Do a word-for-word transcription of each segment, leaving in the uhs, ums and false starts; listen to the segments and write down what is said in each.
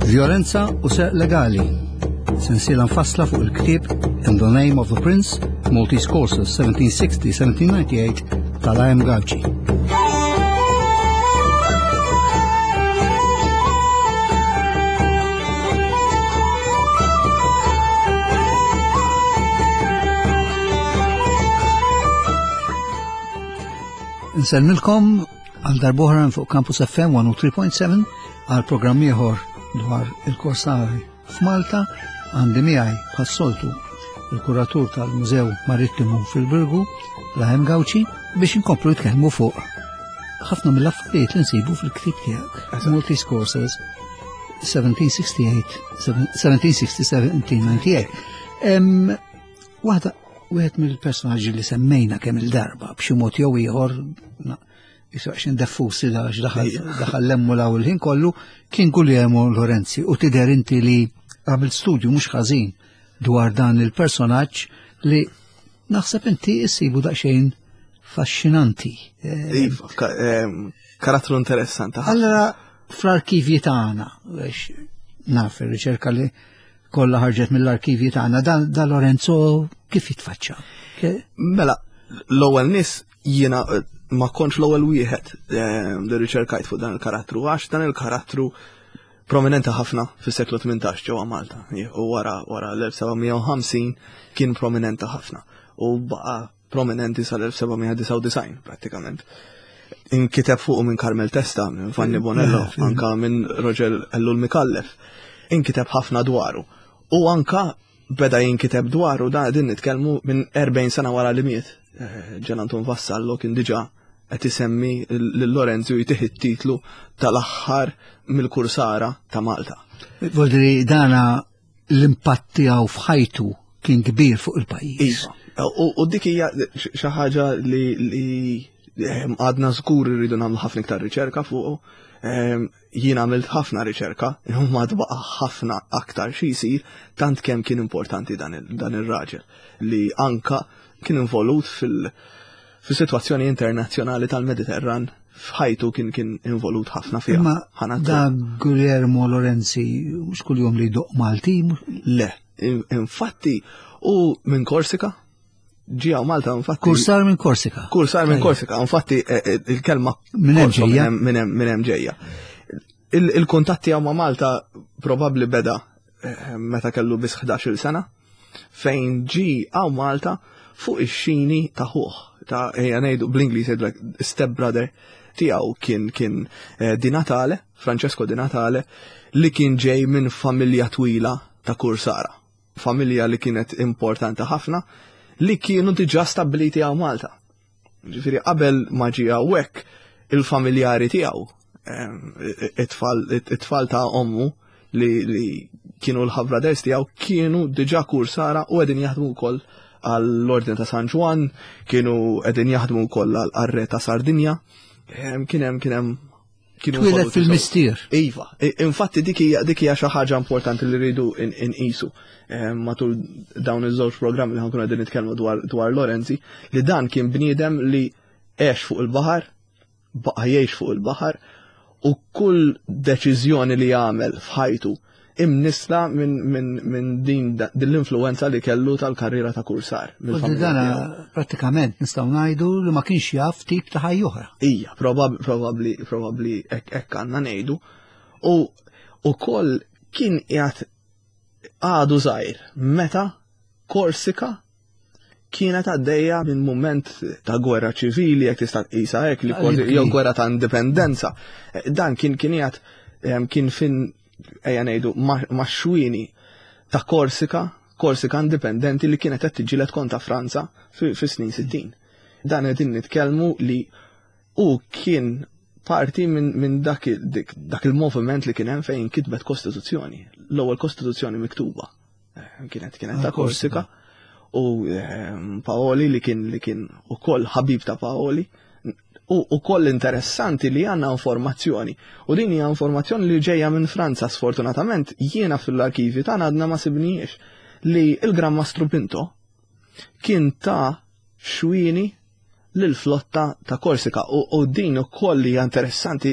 Violenza u seq legali. Sensiela nfassla fuq il-ktieb In the Name of the Prince, Maltese Courses seventeen sixty to seventeen ninety-eight tal-I M Gawci. Nselmilkom għal darbohra fuq Campus F M one oh three point seven għal programm ieħor dwar il-Korsari f'Malta. Għandi miegħi bħas-soltu il-kuratur tal-Mużew Marittimu fil-Birgu, l-I M Gawci, biex inkomplu jitkellmu fuq ħafna mill-affarijiet li nsibu fil-ktieb tiegħek. Maltese Courses seventeen sixty-eight seventeen sixty to seventeen ninety-eight. Waħda wieħed mill-personaġġi li semmejna kemm il-darba b'xi mod jew ieħor jiswaqx indeffusi għax daħal lemmu law il-ħin kollu kien Guglielmo Lorenzi u tidher inti li għamil studju mhux ħażin dwar dan il-personaġġ li naħseb inti issibu daqsxejn faxxinanti. Iva, karattru interessanti. Allora fl-arkivji tagħna biex naf ir-riċerka li kollha ħarġet mill-arkivji tagħna da Lorenzo kif jitfaċċa? Mela, l-ewwel nies jiena ma kontx l-ewwel wieħed li riċerkajt fuq dan il-karattru għax dan il-karattru prominenti ħafna fis-seklu tmintax ġewwa Malta. U wara wara l-seventeen fifty kien prominenti ħafna u baqa' prominenti sal-seventeen ninety-nine prattikament. Inkiteb fuq minn Carmel Testa, minn Fanny Bonello, anka minn Roger Ellul Mikallef. Inkiteb ħafna dwaru. U anka beda jinkiteb dwaru da din nitkellmu minn erbgħin sena wara li miet. Ġen Anton Vassallo kien diġà qed isemmi lil Lorenzo jtieħ it-titlu tal-aħħar mill-Kursara ta' Malta. Voldri dana l-impatt tiegħu f'ħajtu kien kbir fuq il-pajjiż. Iva. U dik hija xi ħaġa li għadna żgur irridu nagħmlu ħafna iktar riċerka fuqu. Jien għamilt ħafna riċerka, imma tbaqa' ħafna aktar xi jsir tant kemm kien importanti dan ir-raġel li anka kien involut fil- fis-sitwazzjoni internazzjonali tal-Mediterran f'ħajtu kien kien involut ħafna fiha. Imma da Guglielmo Lorenzi mhux kuljum li jdoq Malti? Le, infatti u minn Korsika ġie Malta infatti. Kursar minn Korsika. Kursar minn Korsika, infatti il-kelma minn hemm ġejja. Minn hemm ġejja. Il-kuntatti tiegħu ma' Malta probabbli beda meta kellu biss ħdax-il sena fejn ġie għaw Malta fuq ix-xini ta' ħuħ ta' ejja ngħidu bl-Ingliż jgħidu step brother tiegħu kien kien Di Natale, Francesco Di Natale, li kien ġej minn familja twila ta' Kursara. Familja li kienet importanti ħafna li kienu diġà stabbiliti għaw Malta. Ġifieri qabel ma ġie hawnhekk il-familjari tiegħu it-tfal ta' ommu li kienu l-ħabraders tiegħu kienu diġà Kursara u qegħdin jaħdmu wkoll għall-Ordine ta' San Juan, kienu qegħdin jaħdmu wkoll għall-Arre ta' Sardinja. Kien hemm kien hemm kienu twilet fil-mistier. Iva, infatti dik hija dik hija xi ħaġa importanti li rridu inqisu matul dawn iż-żewġ programmi li ħankunu qegħdin nitkellmu dwar dwar Lorenzi li dan kien bniedem li għex fuq il-baħar, baqa' jgħix fuq il-baħar u kull deċiżjoni li jagħmel f'ħajtu imnisla minn min, min din din l-influenza li kellu tal-karriera ta' Kursar. Dana prattikament nistgħu ngħidu li ma kienx jaf tip ta' ħajja oħra. Ija, probabbli probabbli hekk għandna ngħidu. U wkoll kien qiegħed għadu żgħir meta Korsika kienet għaddejja minn mument ta' gwerra ċivili jekk tista' tqisha hekk li jew gwerra ta' indipendenza. Dan kien kien qiegħed kien fin ejja ngħidu max-xwini ta' Korsika, Korsika indipendenti li kienet qed tiġilet kontra Franza fis-snin sittin. Dan qegħdin nitkellmu li hu kien parti minn dak il-moviment li kien hemm fejn kitbet Kostituzzjoni, l-ewwel Kostituzzjoni miktuba. Kienet kienet ta' Korsika u Paoli li kien li kien ukoll ħabib ta' Paoli. U koll interessanti li għanna informazzjoni. U din hija informazzjoni li ġejja minn Franza sfortunatament jiena fil-arkivi tagħna għadna ma sibniex li il-Gran Mastru Pinto kien ta' xwini lill-flotta ta' Korsika u din ukoll hija interessanti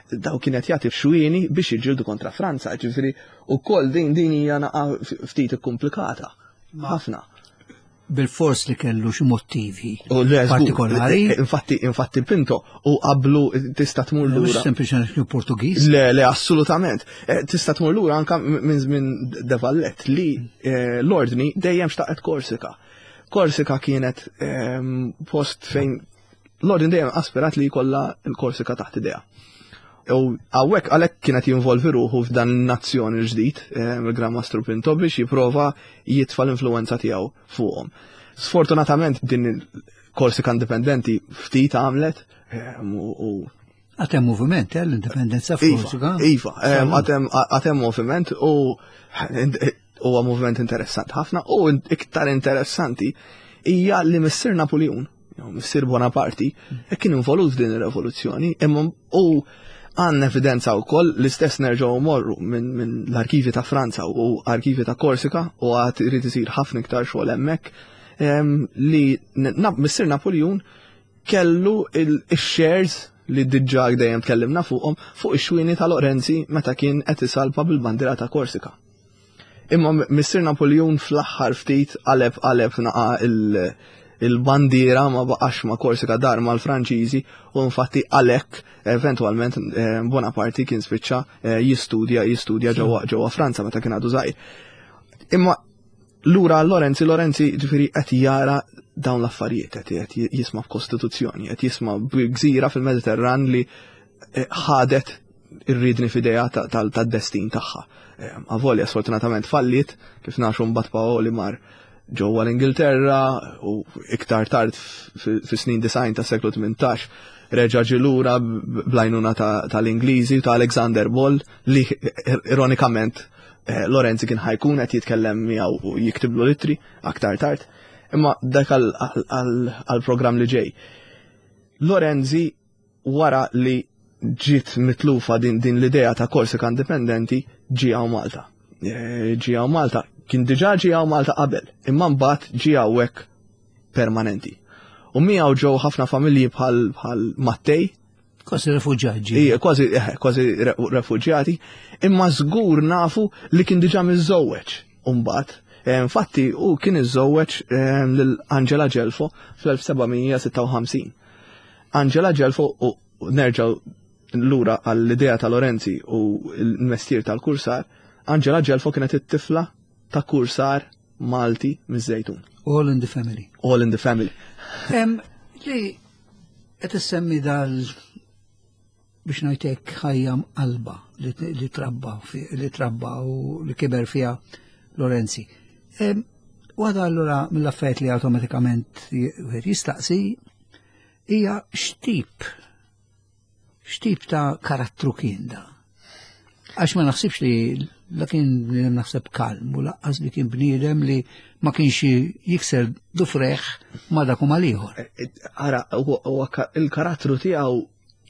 daw kienet jagħti xwieni biex jiġġieldu kontra Franza, ġifieri wkoll din din hija naqa' ftit ikkumplikata. Ħafna. Bil-fors li kellu xi mottivi U le, żgur, partikolari. Infatti, infatti Pinto u qablu tista' tmur Mhux lura. sempliċement kienu Portugiż. Le, le, assolutament. Eh, Tista' tmur lura anke minn żmien De Vallet li eh, l-ordni dejjem xtaqet Korsika. Korsika kienet ehm, post fejn l-ordni dejjem aspirat li jkollha l-Korsika taħt idea. U għawek għalek kienet jinvolvi ruħu f'dan l-nazzjoni l-ġdid, il-Gran Mastru Pinto, biex jiprofa jitfa l-influenza tiegħu fuqhom. Sfortunatament din il-Korsika indipendenti ftit għamlet u Għatem moviment, eh, l-indipendenza f'Korsika. Iva, għatem moviment u huwa moviment interessanti ħafna u iktar interessanti hija li missier Napoleon, missier Bonaparte, kien involut f'din ir-revoluzzjoni, imma u għanna evidenza u koll l-istess nerġaw morru minn min l-arkivi ta' Franza u arkivi ta' Korsika u għat irrid isir ħafna iktar xogħol hemmhekk li missier Napoleon kellu il-shares li diġà dejjem tkellimna fuqhom fuq ix-xwieni ta' Lorenzi meta kien qed isalpa bil-bandiera ta' Korsika. Imma missier Napoleon fl-aħħar ftit qaleb qaleb naqa' il- il-bandiera ma baqax ma' Korsika dar ma' l-Franċiżi u infatti għalhekk eventualment Bonaparte kien spiċċa jistudja jistudja ġewwa ġewwa Franza meta kien għadu żgħir. Imma lura Lorenzi Lorenzi ġifieri qed jara dawn l-affarijiet qed jisma' f'Kostituzzjoni, qed jisma' b'gżira fil-Mediterran li ħadet ir-ridni f'idejha tad-destin tagħha. Avolja sfortunatament fallit kif naxu mbagħad Paoli mar ġewwa l-Ingilterra u iktar tard fis-snin design tas seklu tmintax reġa' ġilura blajnuna tal-Ingliżi ta' Alexander Ball li ironikament Lorenzi kien ħajkun qed jitkellem miegħu u jiktiblu litri aktar tard. Imma dak għall-programm li ġej. Lorenzi wara li ġiet mitlufa din din l-idea ta' Korsika indipendenti ġie Malta. Ġie Malta kien diġà ġie Malta qabel, imma mbagħad ġie hawnhekk permanenti. U miegħu ġew ħafna familji bħal bħal Mattej. Kważi refuġjati. Ija, kważi kważi refuġjati, imma żgur nafu li kien diġà miżżewweġ mbagħad. Infatti u kien iżżewweġ lil Angela Gelfo fl-elf sebgħmija sitta u ħamsin. Angela Gelfo u nerġgħu lura għall-idea ta' Lorenzi u l-mestier tal-kursar, Angela Gelfo kienet it-tifla ta' kursar Malti miż-Żejtun. All in the family. All in the family. Li qed issemmi dal biex ngħidlek ħajja qalba li trabba li trabba u li kiber fiha Lorenzi. Wada allura mill-affarijiet li awtomatikament wieħed jistaqsi hija x'tip x'tip ta' karattru kien da. Għax ma naħsibx li la kien bniedem naħseb kalm u laqqas li kien bniedem li ma kienx jikser dufreħ ma dak huma ieħor. Ara, il-karattru tiegħu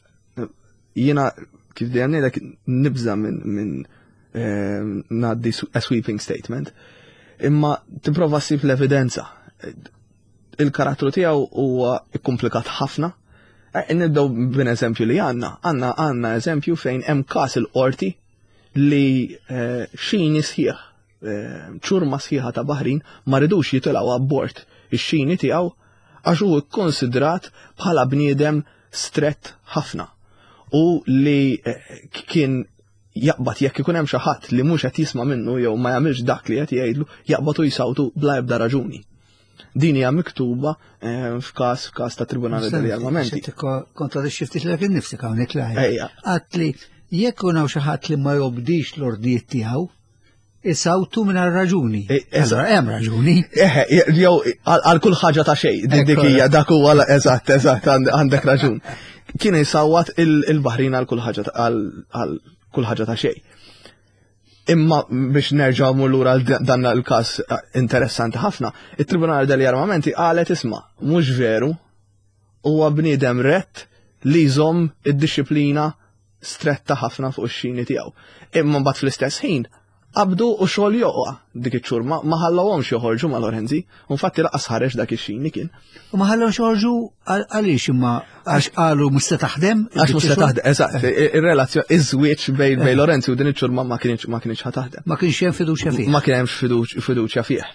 jiena kif dejjem ngħidlek nibża minn minn ngħaddi a sweeping statement. Imma tipprova ssib l-evidenza. Il-karattru tiegħu huwa komplikat ħafna. Nibdew b'in eżempju li għandna, għandna għandna eżempju fejn hemm każ il-qorti li xini sħiħ, ċurma sħiħa ta' Baħrin ma ridux jitilgħu abbord ix-xini tiegħu għax huwa kkonsidrat bħala bniedem strett ħafna u li kien jaqbad jekk ikun hemm xi ħadd li mhux qed jisma' minnu jew ma jagħmilx dak li qed jgħidlu, jaqbad u jsawtu bla ebda raġuni. Din hija miktuba f'każ f'każ ta' Tribunali degli Armamenti. Kontradixxi ftit lek innifsek hawnhekk laħja. Qatt li jekk hawn xi ħadd li ma jobdix l-ordijiet tiegħu, isawtu mingħajr raġuni. Allura hemm raġuni. Jew għal kull ħaġa ta' xejn, dik hija dak huwa eżatt eżatt għandek raġun. Kien isawwat il-Baħrin għal kull ħaġa għal kull ħaġa ta' xejn. Imma biex nerġgħu mmur lura dan il-każ interessanti ħafna, it-Tribunal degli Armamenti qalet isma' mhux veru huwa bniedem rett li jżomm id-disciplina stretta ħafna fuq ix-xini tiegħu. Imma mbagħad fl-istess ħin qabdu u xogħol joqgħa dik iċ-xhur ma ħallawhomx joħorġu ma' Lorenzi, u infatti laqqas ħareġ dak ix-xini kien. U ma ħallhomx joħorġu għaliex imma għax qalu mhux se taħdem? Għax mhux se taħdem, eżatt, ir-relazzjoni iż-żwieġ bejn Lorenzi u din iċ-xhur ma kienx ma kienx ħataħdem. Ma kienx hemm fiduċja fih. Ma kien hemmx fiduċja fih.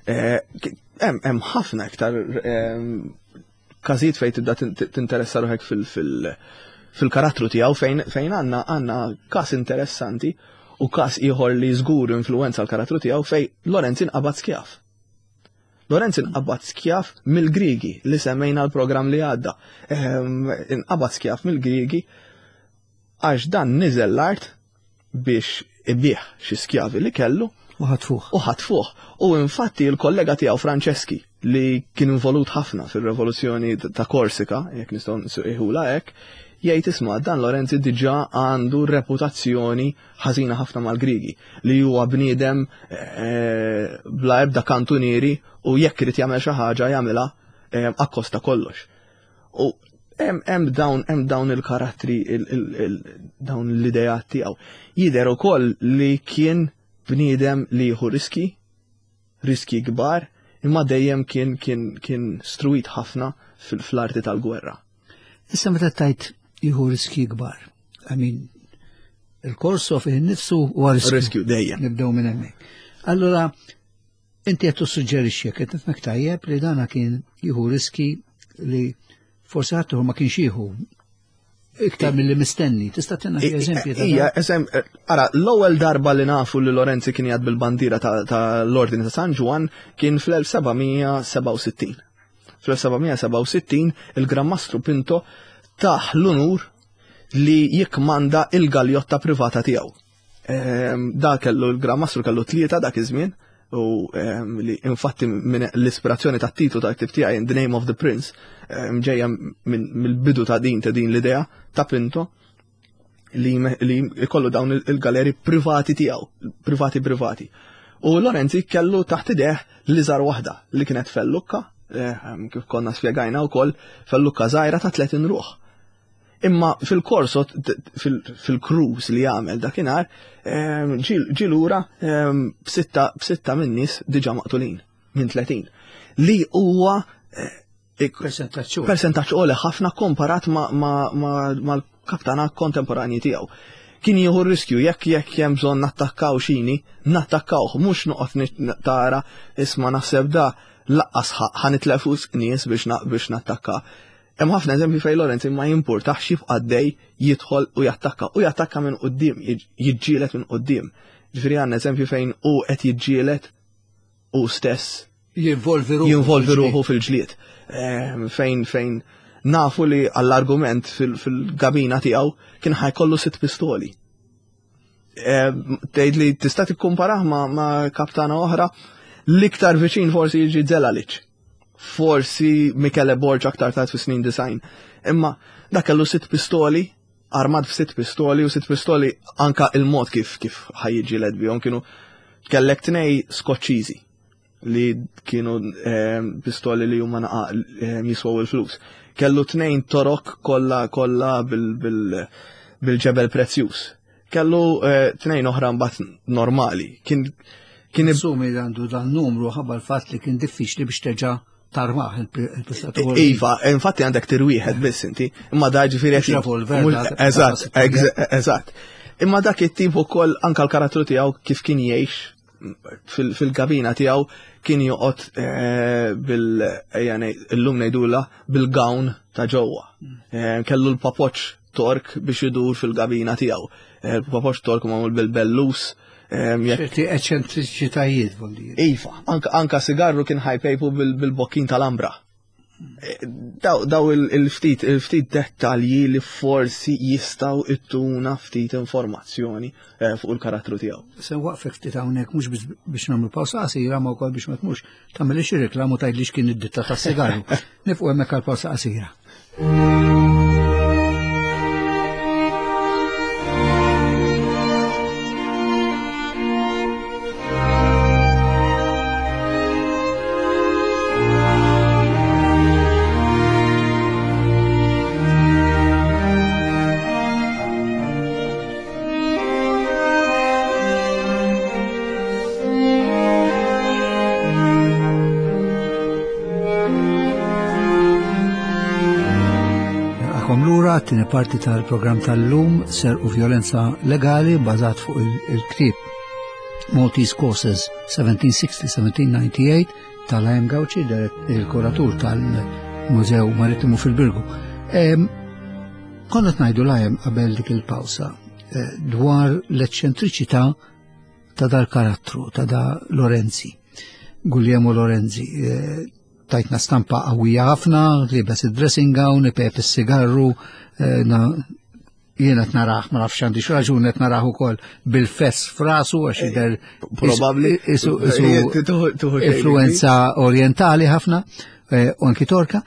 Hemm ħafna iktar każijiet fejn tibda tinteressa ruħek fil-karattru tiegħu fejn għandna għandna każ interessanti u każ ieħor li żgur influwenza l-karattru tiegħu fejn Lorenzi inqabad skjaf. Lorenzi inqabad skjaf mill-Griegi li semmejna l-programm li għadda. Inqabad skjaf mill-Griegi għax dan niżel l-art biex ibieħ xi skjavi li kellu u ħatfuh. U ħatfuh. U infatti il-kollega tiegħu Franceski li kien involut ħafna fir-revoluzzjoni ta' Korsika, jekk nistgħu nsuqiħula hekk, jgħid isma' dan Lorenzi diġà għandu reputazzjoni ħażina ħafna mal-Griegi li huwa bniedem bla ebda kantunieri u jekk irid jagħmel xi ħaġa jagħmilha akkosta kollox. U hemm dawn hemm dawn il-karattri dawn l-idejat tiegħu. Jidher ukoll li kien bniedem li jieħu riski, riski kbar, imma dejjem kien kien kien struit ħafna fl-arti tal-gwerra. Issa meta tajt jieħu riski kbar. I mean, il-korso fih innifsu huwa riskju dejjem. Nibdew minn hemmhekk. Allura inti qed tissuġġerixxi qed nifhmek tajjeb li dana kien jieħu riski li forsi ħadd ma kienx jieħu iktar mill-li mistenni. Tista' tenna xi eżempji ta' Ija, ara, l-ewwel darba li nafu li Lorenzi kien jgħad bil-bandira tal-Ordini ta' San Ġwan kien fl-elf sebgħamija seba' u sittin. fl-elf sebgħamija seba' u sittin il-Gran Mastru Pinto taħ l-unur li jikkmanda il-galjotta privata tiegħu. Da kellu l-Gran Mastru kellu tlieta dak iż-żmien u li infatti minn l-ispirazzjoni ta' titlu ta' ktib tiegħi In the Name of the Prince ġejja mill-bidu ta' din ta' din l-idea ta' Pinto li jkollu dawn il-galeri privati tiegħu, privati privati. U Lorenzi kellu taħt ideh li żar waħda li kienet fellukka, kif konna spjegajna wkoll fellukka żgħira ta' tletin ruħ. Imma fil-korso, fil-cruise li jagħmel dakinhar, ġi lura b'sitta min-nies diġà maqtulin minn tletin. Li huwa persentaġġ qoli ħafna komparat mal-kaptana kontemporanji tiegħu. Kien jieħu riskju jekk jekk hemm bżonn nattakkaw xini, nattakkawh mhux noqgħod tara isma' naħseb da laqqas ħanitlef nies biex nattakka. Hemm ħafna eżempji fejn Lorenzi ma jimpurtax jibqa' dej jidħol u jattakka u jattakka minn quddiem, jiġġieled minn quddiem. Ġifieri għandna eżempju fejn hu qed jiġġieled u stess jinvolvi ruħu fil-ġlied. Fejn fejn nafu li għall-argument fil-gabina tiegħu kien ħajkollu sitt pistoli. Tgħid li tista' tikkumparah ma' kaptana oħra l-iktar viċin forsi jiġi Zelalic. Forsi Michele Borgia aktar tard fi snin design. Imma dak kellu sitt pistoli, armad f'sitt pistoli u sitt pistoli anka il-mod kif kif ħajjiġi bihom kienu kellek tnej Skoċċiżi li kienu pistoli li huma jiswaw il-flus. Kellu tnejn torok kollha kollha bil-ġebel prezzjuż. Kellu tnejn oħra mbagħad normali. Kien kien insumi għandu dan numru ħabba l-fatt li kien diffiċli biex teġa' tarmaħ il-pistola. Iva, infatti għandek tirwieħed biss inti, imma da ġifieri eżatt, eżatt. Imma dak it-tip ukoll anke l-karattru tiegħu kif kien jgħix fil-kabina tiegħu kien joqgħod bil illum ngħidula bil-gawn ta' ġewwa. Kellu l-papoċ tork biex idur fil-kabina tiegħu. Il-papoċ tork magħmul bil-bellus. ċerti eċentriċitajiet volli. Iva, anka sigarru kien ħajpejpu bil-bokkin tal-ambra. Daw il-ftit, il-ftit dettalji li forsi jistaw ittuna ftit informazzjoni fuq il-karattru tiegħu. Se waqfek ftit hawnhekk mhux biex nagħmlu pawsa qasira ma wkoll biex ma tmux tagħmilx ir-reklamu tgħidlix kien id-ditta tas-sigaru. Nifqu hemmhekk għal pawsa qasira. allura t-tieni parti tal-programm tal-lum ser u violenza legali bażat fuq il-ktieb Maltese Courses seventeen sixty to seventeen ninety-eight tal-I M Gauci, il-kuratur tal-Mużew Marittimu fil-Birgu. Konna tnajdu l-I M qabel dik il-pawsa dwar l-eċċentriċità ta' dal-karattru, ta' da Lorenzi, Guglielmo Lorenzi. Tajtna stampa qawwija ħafna, libes id-dressing gown, ipep is-sigarru, jiena qed naraħ, ma nafx għandi x'raġun qed naraħ ukoll bil-fess f'rasu għax jidher probabbli isu influenza orjentali ħafna u anki torka.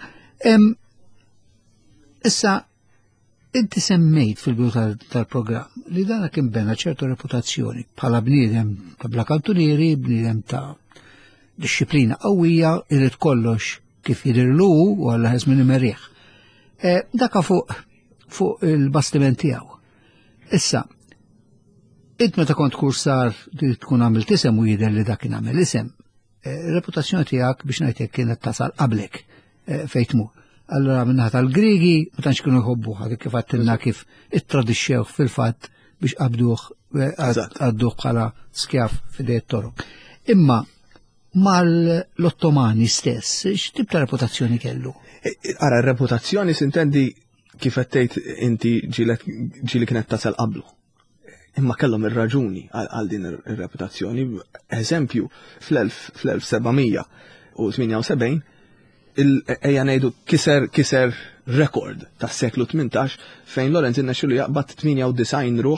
Issa inti semmejt fil-bidu tal-programm li dana kien bena ċertu reputazzjoni bħala bniedem ta' blakantunieri, bniedem ta' disciplina qawwija, irid kollox kif jidirlu u għalla ħez minn imerriħ. Daka fuq fuq il-bastiment tiegħu. Issa, id meta kont kursar li tkun għamilt isem u jidher li dak kien għamel isem, reputazzjoni tiegħek biex ngħidlek kienet tasal qablek fejn tmur. Allura minnaħa tal-Griegi ma tantx kienu jħobbuha dik kif għattilna kif ittradixxew fil-fatt biex qabduh għadduh bħala skjaf f'idejt torok. Imma mal-Ottomani stess, x'tib ta' reputazzjoni kellu? Ara, reputazzjoni sintendi kif għattejt inti ġili kienet tasal qablu. Imma kellhom ir-raġuni għal din ir-reputazzjoni. Eżempju, fl-elf sebgħmija tminja u sebgħin, ejja ngħidu kiser kiser rekord tas-seklu tmintax fejn Lorenz innexxielu jaqbad tminja u design ruħ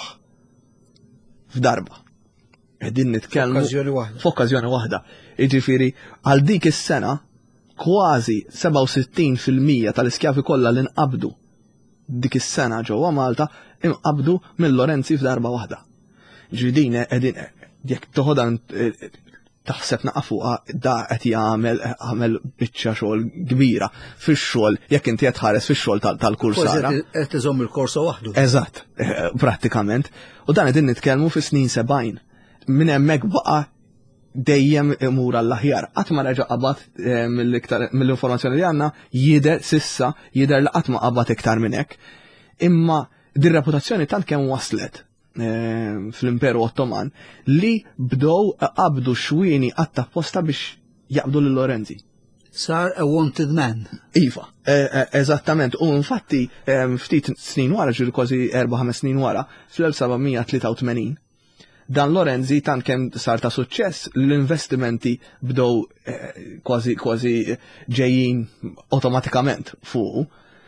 f'darba. Qegħdin nitkellmu f'okkażjoni waħda. Jiġifieri għal dik is-sena kważi seba' u sittin fil-mija tal-iskjavi kollha li nqabdu dik is-sena ġewwa Malta inqabdu minn Lorenzi f'darba waħda. Ġidin qegħdin jekk toħodha taħseb naqafuha da qed jagħmel għamel biċċa xogħol kbira fix-xogħol jekk inti qed tħares fix-xogħol tal-kursara. Qed iżomm il-korso waħdu. Eżatt, prattikament. U dan qegħdin nitkellmu fis-snin sebgħin. Minn hemmhekk baqa' dejjem imur għall-aħjar. Qatt ma reġa' qabad mill-informazzjoni li għandna jidher sissa jidher li qatt ma qabad iktar minn hekk. Imma din reputazzjoni tant kemm waslet fl-Imperu Ottoman li bdew qabdu xwieni qatt apposta biex jaqbdu lil Lorenzi. Sar a wanted man. Iva, eżattament. U infatti ftit snin wara, ġil kważi erba' ħames snin wara, fl-elf sebgħmija tlieta u tmenin, dan Lorenzi tant kemm sar ta' suċċess l-investimenti bdew kważi kważi ġejjin awtomatikament fuq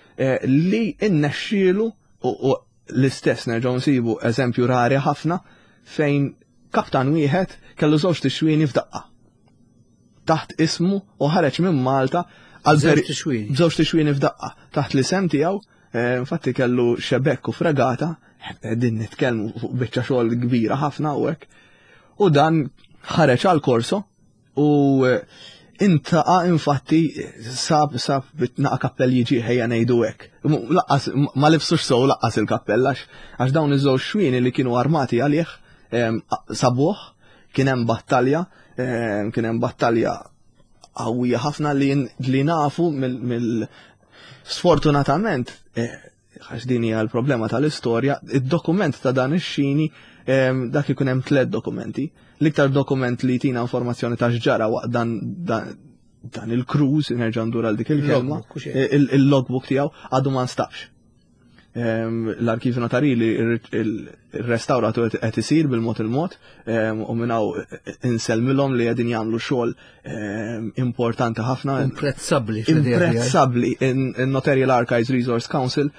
li innexxielu u l-istess nerġgħu nsibu eżempju rari ħafna fejn kaptan wieħed kellu żewġ tixwieni f'daqqa. Taħt ismu u ħareġ minn Malta għal żewġ tixwieni f'daqqa taħt l-isem tiegħu, infatti kellu xebekk u fregata. Din nitkellmu fuq biċċa xogħol kbira ħafna hawnhekk. U dan ħareġ għal korso u intaqa' infatti sab sab bitnaqa' kappell jiġi ħejja ngħidu hekk. Laqqas ma libsux sew laqqas il-kappell għax dawn iż-żewġ xwieni li kienu armati għalih sabuh, kien hemm battalja, kien hemm battalja qawwija ħafna li nafu mill sfortunatament għax din hija l-problema tal-istorja, id-dokument ta' dan ix-xini dak ikun hemm tliet dokumenti. L-iktar dokument li tina informazzjoni ta' x'ġara waqt dan dan il-cruise, nerġa' ndur għal dik il-kelma, il-logbook tiegħu għadu ma nstax. L-arkivju notarili il-restawratu qed isir bil-mod il-mod u minnaw inselmilhom li qegħdin jagħmlu xogħol importanti ħafna. Imprezzabbli. Imprezzabbli. In-Notarial Archives Resource Council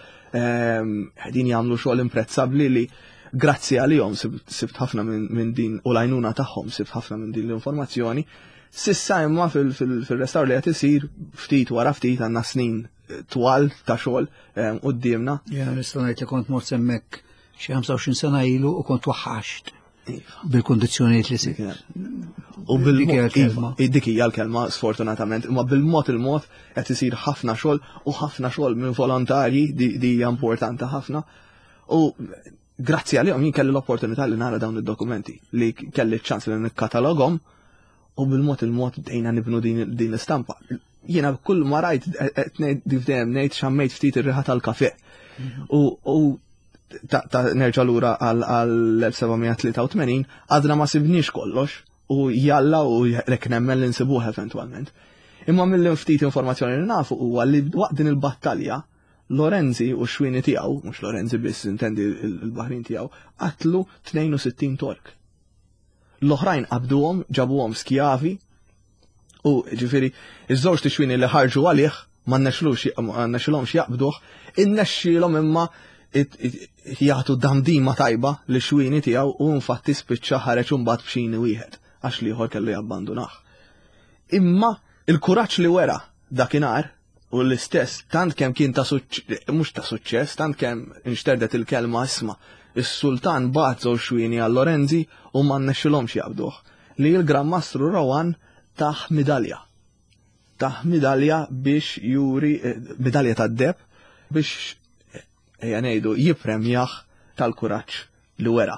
qegħdin jagħmlu xogħol imprezzabbli li grazzi għalihom sibt ħafna minn din u l-għajnuna tagħhom sibt ħafna minn din l-informazzjoni. Sissa imma fil-restawr li qed isir ftit wara ftit għandna snin twal ta' xogħol qudiemna. Ja, nista' ngħid li kont mort hemmhekk xi ħamsa u għoxrin sena ilu u kont waħħaxt bil-kundizzjonijiet li sir. U bil-mod dik hija l-kelma sfortunatament, imma bil-mod il-mod qed isir ħafna xogħol u ħafna xogħol minn volontarji di hija importanti ħafna. U grazzi għalihom jien kelli l-opportunità li nara dawn id-dokumenti li kelli ċ-ċans li nikkataloghom u bil-mod il-mod dejna nibnu din l-istampa. Jiena kull ma rajt difdejjem ngħid xammejt ftit ir-riħa tal-kafè. U ta' nerġa' lura għal sebgħumijetletletin għadna ma sibniex kollox u jalla u rek nemmen li nsibuh eventwalment. Imma mill-ftit informazzjoni li nafu huwa li waqt din il-battalja Lorenzi u xwini tiegħu, mhux Lorenzi biss intendi l-baħrin tiegħu, qatlu tnejn u sittin Tork. L-oħrajn qabduhom, ġabuhom skjavi u ġifieri iż-żewġ tixwini li ħarġu għalih ma nnexxilhomx jaqbduh, innexxilhom imma jagħtu damdima tajba li xwini tiegħu u infatti spiċċa ħareġ imbagħad b'xini wieħed għax liħor kellu jabbandunah. Imma il-kuraġġ li wera dakinhar u l-istess tant kemm kien ta' mhux ta' suċċess, tant kemm inxterdet il-kelma isma' is-sultan bagħat żewġ xwieni għal Lorenzi u ma nnexxilhomx jaqbduh li l-Gran Mastru Rowan taħ midalja. Taħ midalja biex juri midalja tad-deb biex ejja ngħidu jippremjah tal-kuraġġ li wera.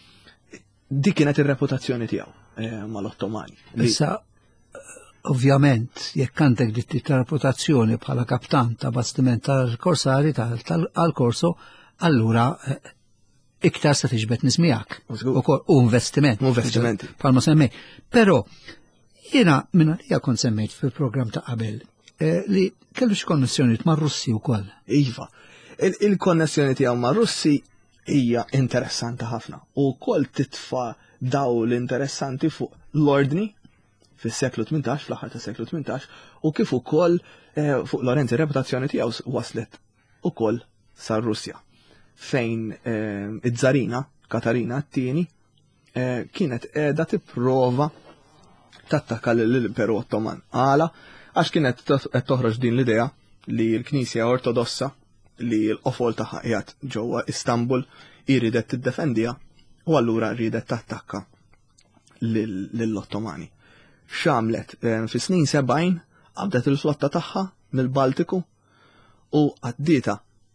Dik kienet ir-reputazzjoni tiegħu mal-Ottomani. Issa ovvjament jekk għandek dik ta' reputazzjoni bħala kaptan ta' bastiment tal-korsari tal-korso, allura iktar se tiġbed nies miegħek. U investiment. Investimenti. Bħalma semmej. Però jiena minn għalija kont semmejt fil-programm ta' qabel li kellu xi konnessjonijiet mar-Russi wkoll. Iva. Il-konnessjoni tiegħu ma' Russi hija interessanti ħafna u wkoll titfa' dawl interessanti fuq l-ordni fis-seklu tmintax, fl-aħħar tas-seklu tmintax, u kif ukoll fuq Lorenzi reputazzjoni tiegħu waslet ukoll sar Russja fejn iż-żarina Katarina t-tieni kienet qiegħda tipprova tattakka l-Imperu Ottoman. Għala għax kienet qed toħroġ din l-idea li l-Knisja Ortodossa li l-qofol taħħa qiegħed ġewwa Istanbul iridet tiddefendiha u allura rridet tattakka lill-Ottomani. X'għamlet fi snin sebgħin qabdet il-flotta tagħha mill-Baltiku u għaddieta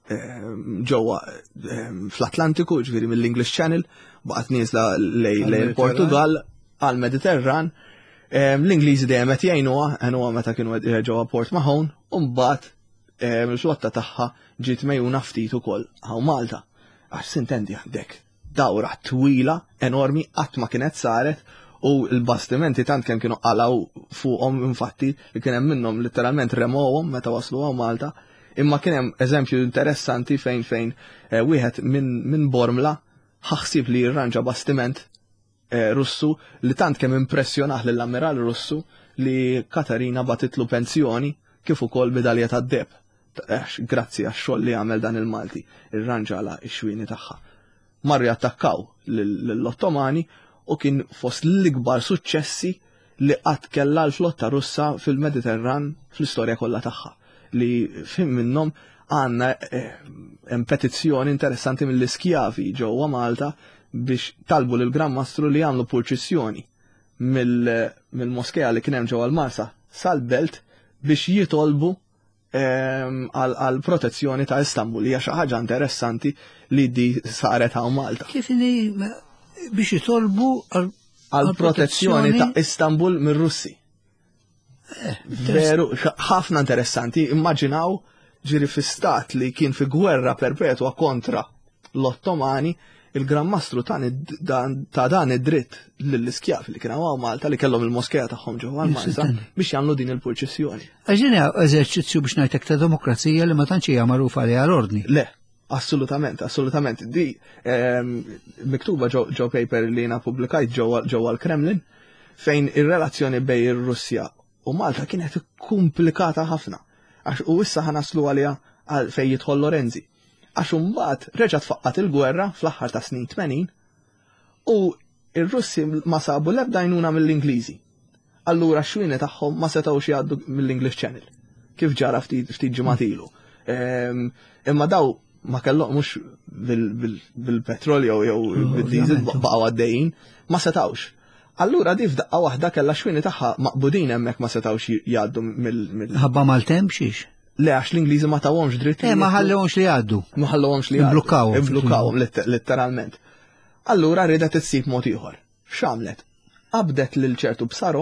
ġewwa fl-Atlantiku, ġifieri mill-English Channel, baqgħet nieżla lejn il-Portugal għall-Mediterran. L-Ingliżi dejjem qed jgħinuha għenuha meta kienu ġewwa Port Mahon u mbagħad il-flotta tagħha ġiet mejjuna ftit ukoll hawn Malta. Għax sintendi għandek dawra twila enormi qatt ma kienet saret u l-bastimenti tant kemm kienu qalaw fuqhom infatti li kien hemm minnhom letteralment remowhom meta waslu hawn Malta, imma kien hemm eżempju interessanti fejn fejn wieħed minn Bormla ħaħsib li jirranġa bastiment Russu li tant kemm impressjonah lill-ammiral Russu li Katarina batitlu pensjoni kif ukoll medalja tad-deb. Grazzi għax-xogħol li għamel dan il-Malti, irranġala x-xwieni tagħha. Marru jattakkaw l-Ottomani u kien fost l-ikbar suċċessi li qatt kellha l-flotta Russa fil-Mediterran fl-istorja kollha tagħha. Li fim minnhom għandna hemm petizzjoni interessanti mill-iskjavi ġewwa Malta biex talbu lill Gran Mastru li jagħmlu purċissjoni mill-moskeja li kien hemm ġewwa l-Marsa sal-Belt biex jitolbu għal protezzjoni ta' Istanbul. Hija xi ħaġa interessanti li di saret hawn Malta. Kif inhi biex jitolbu għal protezzjoni ta' Istanbul mir-Russi. Veru, ħafna interessanti. Immaġinaw ġiri fi stat li kien fi gwerra perpetwa kontra l-Ottomani, il-Gran Mastru ta' dan id-dritt lill-iskjavi li kienu għaw Malta li kellhom il-moskeja tagħhom ġewwa Malta biex jagħmlu din il-purċissjoni. Għaxini eżerċizzju biex ngħidlek ta' demokrazija li ma tantx hija magħrufa li għal-ordni. Le, assolutament, assolutament. Di miktuba ġew paper li jiena pubblikajt ġewwa l-Kremlin fejn ir-relazzjoni bejn ir-Russja u Malta kienet komplikata ħafna. Għax u issa ħanaslu għaliha fejn jidħol Lorenzi. Għax mbagħad reġgħet faqqat il-gwerra fl-aħħar ta' snin tmenin u ir-Russi ma sabu l-ebda għajnuna mill-Ingliżi. Allura x-xwieni tagħhom ma setgħux jgħaddu mill-English Channel kif ġara ftit ġimgħat ilu. Imma daw ma kellhom mhux bil-petrolju jew bid-diesel baqgħu għaddejjin, ma setgħux. Allura di f'daqqa waħda kellha x-xwieni tagħha maqbudin hemmhekk ma setgħux jgħaddu mill ħabba mal-temp xiex? Le, għax l-Ingliżi ma tawhomx dritt. Eh, ma ħallewhomx li għaddu. Ma ħallewhomx li għaddu. Imblukkawhom. Imblukkawhom letteralment. Allura ridet issib mod ieħor. X'għamlet? Qabdet lil ċertu bsaro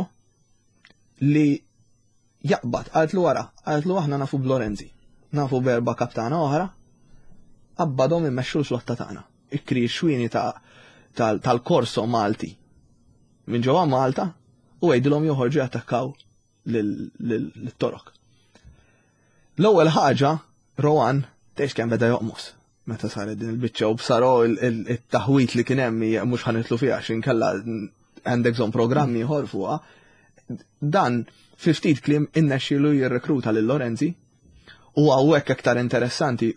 li jaqbad, qaltlu wara, qaltlu aħna nafu b'Lorenzi. Nafu berba kaptana oħra qabbadhom immexxu l-flotta tagħna. Ikkri xwini tal-korso Malti minn ġewwa Malta u għejdilhom joħorġu jattakkaw lit-torok. L-ewwel ħaġa Rowan tgħix kemm beda joqmos meta saret din il-biċċa u b'saro it-taħwit li kien hemm mhux ħanitlu fiha x'inkella għandek żomm programmi ieħor fuqha. Dan fi ftit kliem innexxielu jirrekruta lil Lorenzi u hawnhekk aktar interessanti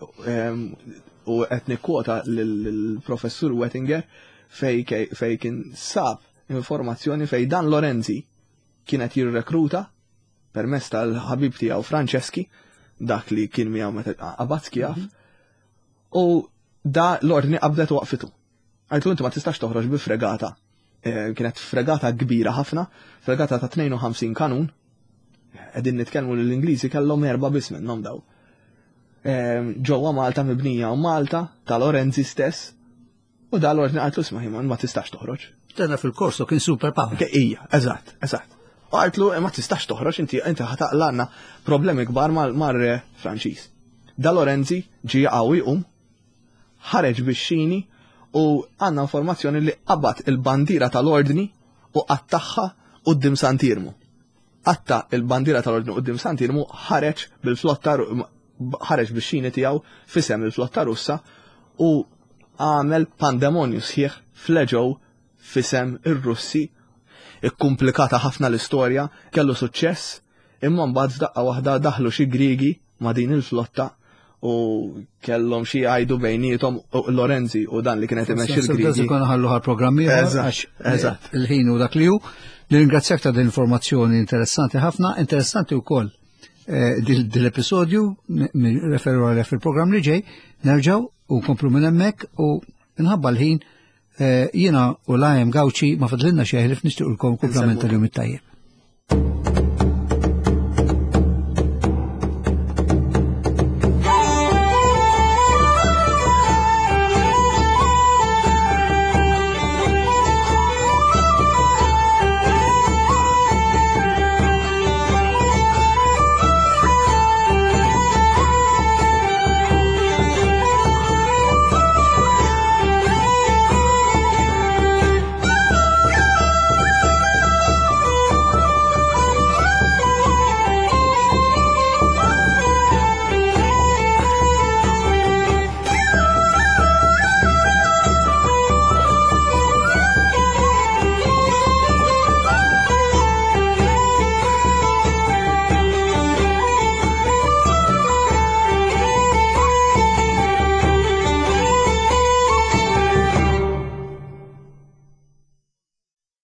u qed nikkwota lill-professur Wettinger fejn kien sab informazzjoni fejn dan Lorenzi kienet jirrekruta permezz tal-ħabib tiegħu Franceski, dak li kien miegħu meta qabad skjaf, u da l-ordni qabdet waqfitu. Għajtlu inti ma tistax toħroġ bi fregata. Kienet fregata kbira ħafna, fregata ta' tnejn u ħamsin kanun, qegħdin nitkellmu l-Ingliżi kellhom erba' biss minnhom daw. Ġewwa Malta mibnija u Malta ta' Lorenzi stess, u da l-ordni għaltlu isma' ma tistax toħroġ. Tena fil-korso kien super power. Ija, eżatt, eżatt. U għaltlu ma tistax toħroġ, inti inti ħataqlanna problemi kbar mar-re Franċiż. Da Lorenzi ġie qawwi qum, ħareġ bix-xini u għandna informazzjoni li qabad il-bandira tal-ordni u qattaħħa quddiem Santirmu. Qatta il-bandira tal-ordni quddiem Santirmu ħareġ bil-flotta ħareġ bix-xini tiegħu fisem il-flotta Russa u għamel pandemonju sħiħ fleġew fisem ir-Russi. Ikkumplikata ħafna l-istorja, kellu suċċess, imma mbagħad f'daqqa waħda daħlu xi Griegi ma' din il-flotta u kellhom xi jgħidu bejnietom Lorenzi u dan li kienet imexxi l-Griegi. Ikun ħallu ħal-programmi għax il-ħin u dak li hu. Nirringrazzjak ta' din informazzjoni interessanti ħafna, interessanti wkoll dil-episodju referu għalha fil-programm li ġej, nerġgħu u komplu minn hemmhekk u inħabba l-ħin jiena u Lajem Gawċi ma fadlinna xi ħlief nixtiequlkom kumplament tal-jum it-tajjeb.